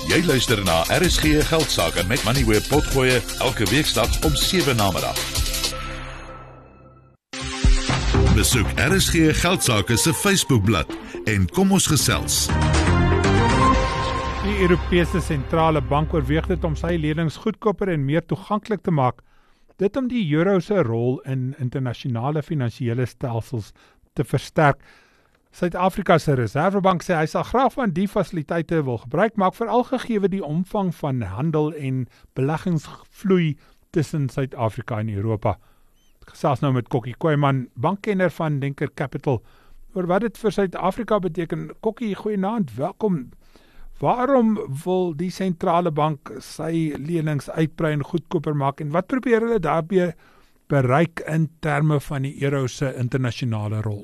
Jy luister na RSG Geldsaake met Money Web Potgoe elke weeksdag om 7 namiddag. Besoek RSG Geldsaake se Facebookblad en kom ons gesels. Die Europese Sentrale Bank oorweeg dit om sy lenings goedkoper en meer toeganklik te maak, dit om die euro se rol in internasionale finansiële stelsels te versterk. Suid-Afrika se Reservebank sê hy sal graag van die fasiliteite wil gebruik maak, veral gegee die omvang van handel en beleggingsvloei tussen Suid-Afrika en Europa. Ek gesels nou met Kokkie Kooiman, bankkenner van Denker Capital, oor wat dit vir Suid-Afrika beteken. Kokkie, goeienaand, welkom. Waarom wil die sentrale bank sy lenings uitbrei en goedkoper maak en wat probeer hulle daarmee bereik in terme van die euro se internasionale rol?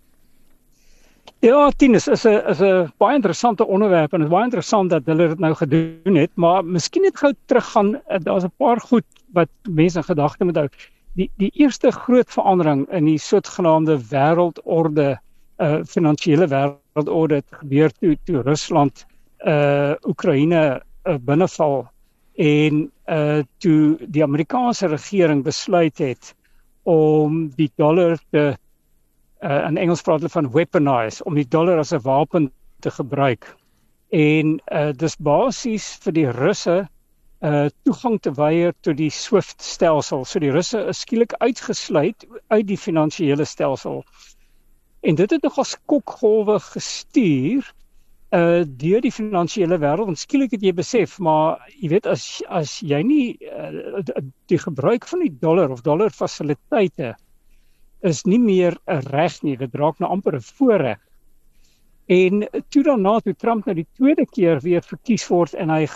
Ja, Tinus, is 'n baie interessante onderwerp en het is baie interessant dat hulle dit nou gedoen het, maar miskien net gou teruggaan, daar's 'n paar goed wat mense in gedagte moet hou. Die eerste groot verandering in die sogenaamde wêreldorde, finansiële wêreldorde het gebeur toe Rusland Oekraïne binneval en toe die Amerikaanse regering besluit het om die dollar te in Engels praat hulle van weaponize, om die dollar as 'n wapen te gebruik. En dis basies vir die Russe toegang te weier tot die SWIFT-stelsel. So die Russe is skielik uitgesluit uit die finansiële stelsel. En dit het nogal skokgolwe gestuur deur die finansiële wêreld. En skielik het jy besef, maar jy weet, as jy nie die gebruik van die dollar of dollarfasiliteite is nie meer 'n reg nie, dit raak nou amper 'n voorreg. En toe daarna, toe Trump nou die tweede keer weer verkies word en hy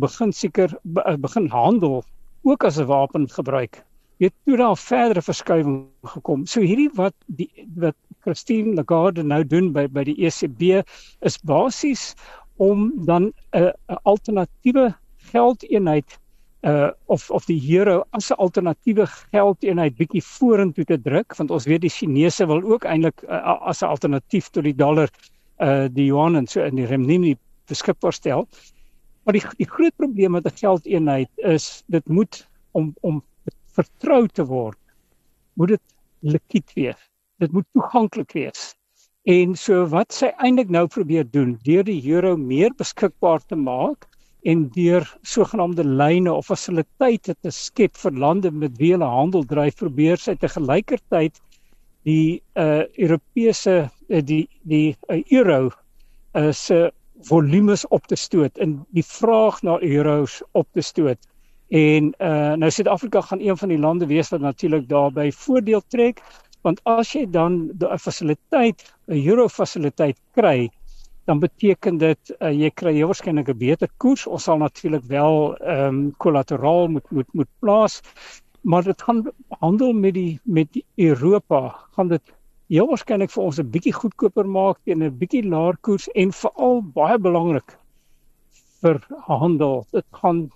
begin handel, ook as 'n wapen gebruik, het toe daar verdere verskuiwing gekom. So hierdie wat Christine Lagarde nou doen by die ECB is basies om dan 'n alternatiewe geldeenheid of die euro as 'n alternatiewe geldeenheid bietjie vorentoe te druk, want ons weet die Chinese wil ook eintlik as 'n alternatief tot die dollar die yuan en so in die renminbi beskikbaar stel. Maar die groot probleem met 'n geldeenheid is dit moet om vertrou te word, moet dit likwid wees. Dit moet toeganklik wees. En so wat sy eintlik nou probeer doen, deur die euro meer beskikbaar te maak en deur sogenaamde lyne of fasiliteite te skep vir lande met wie hulle handel dryf, probeer sy te gelykertyd die Europese die euro se volumes op te stoot en die vraag na euros op te stoot. En nou Suid-Afrika gaan een van die lande wees wat natuurlik daarbey voordeel trek, want as jy dan 'n fasiliteit, 'n euro-fasiliteit kry, dan beteken dit jy kry jy waarskynlik 'n beter koers. Ons sal natuurlik wel kollateraal moet plaas, maar dit gaan handel met die Europa, gaan dit heel waarskynlik vir ons 'n bietjie goedkoper maak teen 'n bietjie laer koers en veral baie belangrik vir handel. Dit gaan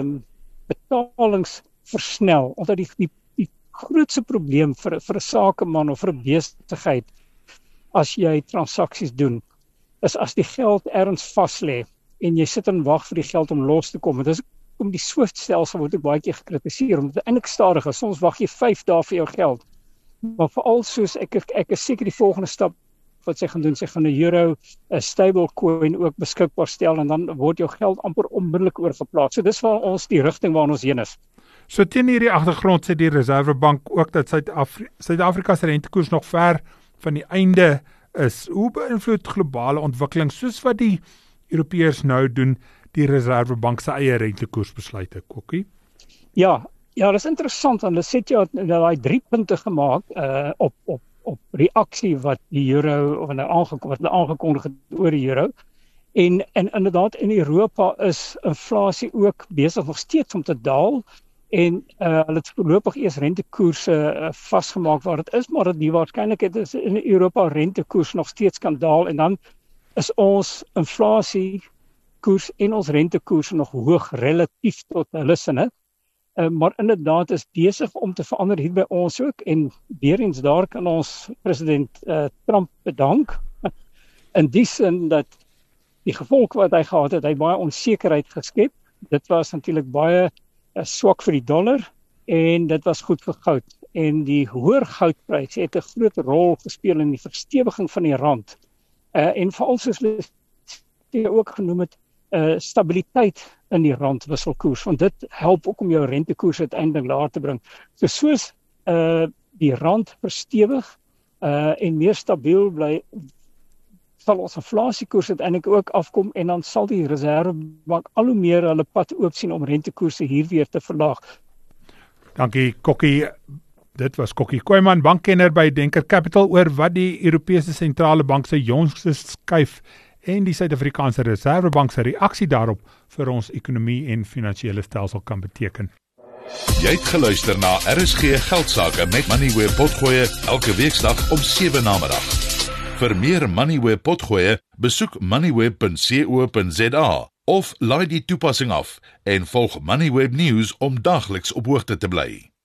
betalings versnel, omdat die grootste probleem vir 'n sakeman of vir 'n besigheid as jy transaksies doen, is as die geld ergens vas lê en jy sit en wag vir die geld om los te kom. Dit is om die SWIFT-stelsel word ook baie keer gekritiseer, omdat dit eintlik stadig is. Soms wag jy 5 dae vir jou geld. Maar veral soos ek is seker die volgende stap wat sy gaan doen, sy gaan 'n euro, 'n stablecoin ook beskikbaar stel en dan word jou geld amper onmiddellik oorgeplaas. So dis waar ons die rigting waar ons heen is. So teen hierdie agtergrond sê die Reservebank ook dat Suid-Afrika se rentekoers nog ver van die einde is. Hoe beïnvloed globale ontwikkeling soos wat die Europeërs nou doen die Reservebank se eie rentekoersbesluite, Kokkie? Ja, dis interessant, want hulle sê jy het daai 3 punte gemaak op reaksie wat die euro of aangekondig het oor die euro. En inderdaad in Europa is inflasie ook besig nog steeds om te daal. En hulle het voorlopig eers rentekoerse vasgemaak waar dit is, maar dat die waarskynlikheid is in Europa rentekoers nog steeds kan daal en dan is ons inflasiekoers en ons rentekoers nog hoog relatief tot hulle sinne. Maar inderdaad is besig om te verander hier by ons ook en weer eens daar kan ons president Trump bedank in die sin dat Die gevolg wat hy gehad het, hy het baie onsekerheid geskep. Dit was natuurlik baie swak vir die dollar en dit was goed vir goud. En die hoër goudprys het 'n groot rol gespeel in die verstewiging van die rand. En veral soos jy ook genoem het, stabiliteit in die randwisselkoers, want dit help ook om jou rentekoers uiteindelik laer te bring. So soos die rand verstewig en meer stabiel bly, sal ons inflasiekoers uiteindelik ook afkom en dan sal die Reservebank al hoe meer hulle pad oop sien om rentekoerse hier weer te verlaag. Dankie Kokkie. Dit was Kokkie Kooiman, bankkenner by Denker Capital, oor wat die Europese Sentrale Bank se jongste skuif en die Suid-Afrikaanse Reservebank se reaksie daarop vir ons ekonomie en finansiële stelsel kan beteken. Jy het geluister na RSG Geldsaake met Moneyweb Potgoe elke weeksdag om 7 namiddag. Vir meer Moneyweb Potgoe, besoek moneyweb.co.za of laai die toepassing af en volg Moneyweb News om dagliks op hoogte te bly.